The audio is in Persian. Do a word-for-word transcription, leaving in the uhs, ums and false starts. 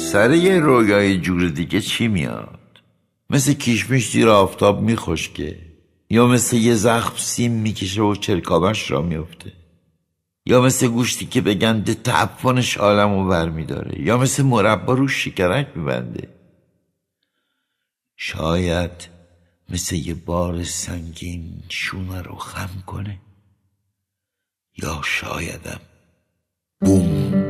سر یه رویای جور دیگه چی میاد؟ مثل کیشمیش زیر آفتاب میخشکه، یا مثل یه زخم سیم میکشه و چرکابش را میفته، یا مثل گوشتی که به گنده تعفنش عالمو بر میداره، یا مثل مربا رو شکرک میبنده. شاید مثل یه بار سنگین شونه رو خم کنه، یا شایدم بوم